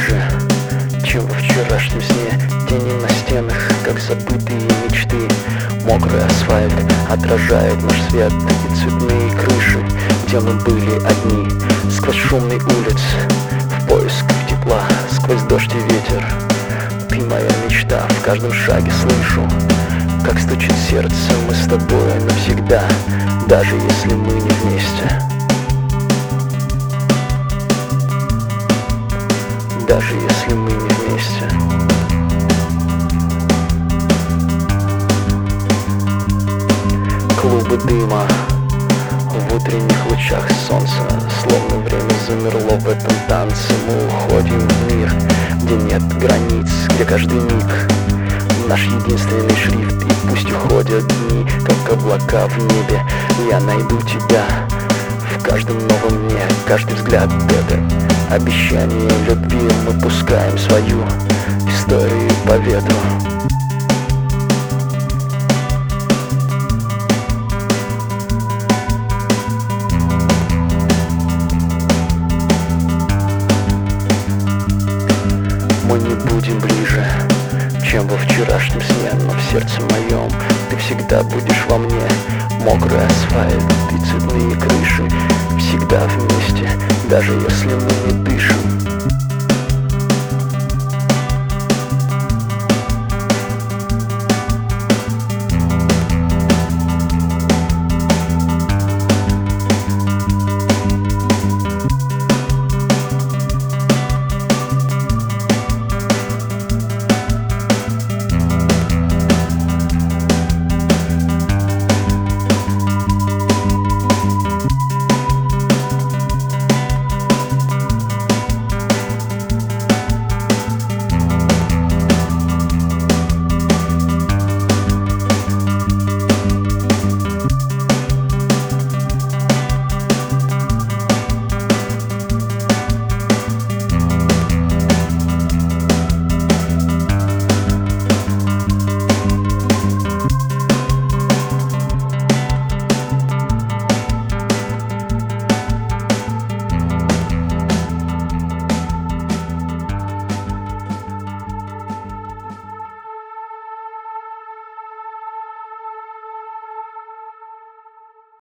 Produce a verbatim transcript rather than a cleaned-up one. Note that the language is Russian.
ближе, чем во вчерашнем сне. Тени на стенах, как забытые мечты. Мокрый асфальт отражает наш свет и цветные крыши, где мы были одни. Сквозь шумный улиц, в поисках тепла, сквозь дождь и ветер. Ты моя мечта, в каждом шаге слышу, как стучит сердце. Мы с тобой навсегда, даже если мы не вместе. Даже если мы не вместе. Клубы дыма в утренних лучах солнца, словно время замерло в этом танце. Мы уходим в мир, где нет границ, где каждый миг наш единственный шрифт. И пусть уходят дни, как облака в небе, я найду тебя в каждом новом дне. Каждый взгляд — это обещание любви. Мы пускаем свою историю по ветру. Мы не будем ближе, чем во вчерашнем сне, но в сердце моем ты всегда будешь во мне. Мокрый асфальт и цветные крыши, всегда вместе, даже если мы не дышим.